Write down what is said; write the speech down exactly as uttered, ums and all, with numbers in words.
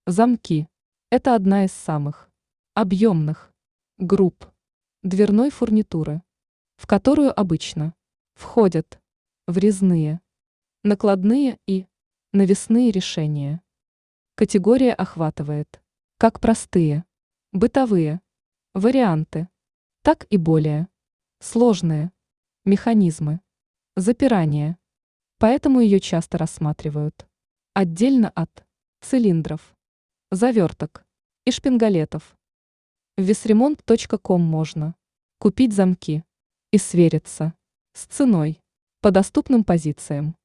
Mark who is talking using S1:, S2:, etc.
S1: Замки– это одна из самых объемных групп дверной фурнитуры, в которую обычно входят врезные, накладные и навесные решения. Категория охватывает как простые, бытовые варианты, так и более сложные механизмы запирания, поэтому ее часто рассматривают отдельно от цилиндров, заверток и шпингалетов. В весремонт точка ком можно купить замки и свериться с ценой по доступным позициям.